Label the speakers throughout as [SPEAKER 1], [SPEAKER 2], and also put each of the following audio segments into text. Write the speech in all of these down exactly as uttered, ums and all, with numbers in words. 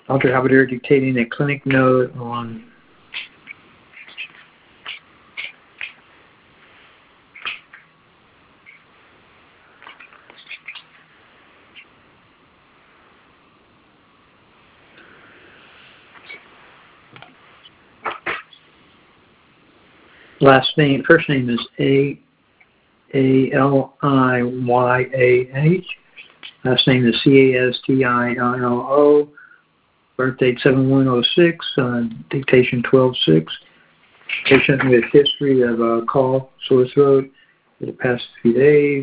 [SPEAKER 1] Doctor Halberdier dictating a clinic note on last name. First name is A A L I Y A H. Last name is C A S T I L L O. Birth date seven one oh six. Uh, dictation twelve six. Patient with history of uh, cough, sore throat for the past few days.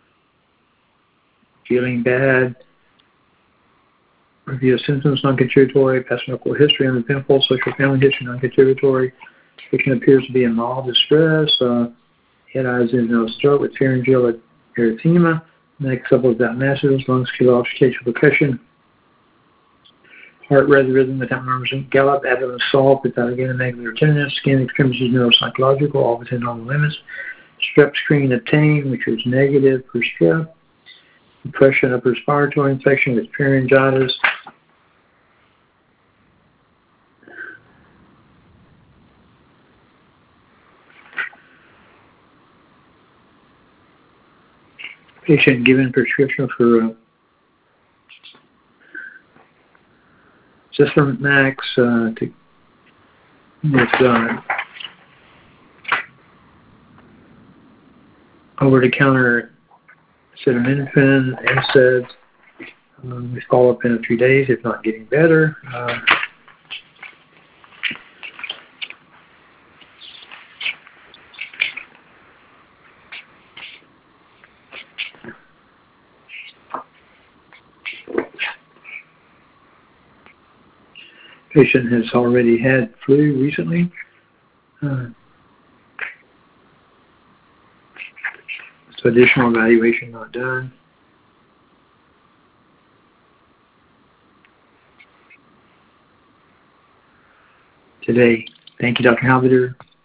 [SPEAKER 1] Feeling bad. Review of symptoms, non-contributory. Past medical history on the pimple. Social family history, non-contributory. Patient appears to be in mild distress. Uh, head, eyes, and nose, throat with pharyngeal erythema. Neck supple without masses. Lungs, kilo, facial percussion. Heart rate rhythm without murmurs and gallop. Abdomen soft without again a negative tenderness. Skin extremities neuropsychological, all within normal limits. Strep screen obtained, which was negative for strep. Depression, upper respiratory infection with pharyngitis. Patient given prescription for uh, Zithromax Max uh, to, with uh, over-the-counter acetaminophen, N SAIDs. Um, we follow up in a few days, if not getting better. Uh, patient has already had flu recently. Uh, so additional evaluation not done. Today. Thank you, Doctor Halberdier.